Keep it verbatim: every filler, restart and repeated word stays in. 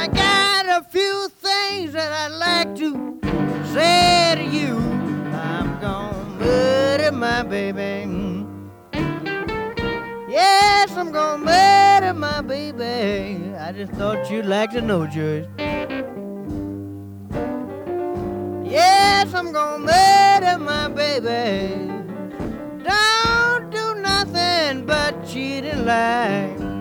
I got a few things that I'd like to say to you. I'm gonna murder my baby. Yes, I'm gonna murder my baby. I just thought you'd like to know, George. Yes, I'm gonna murder my baby. Don't do nothing but cheat and lie.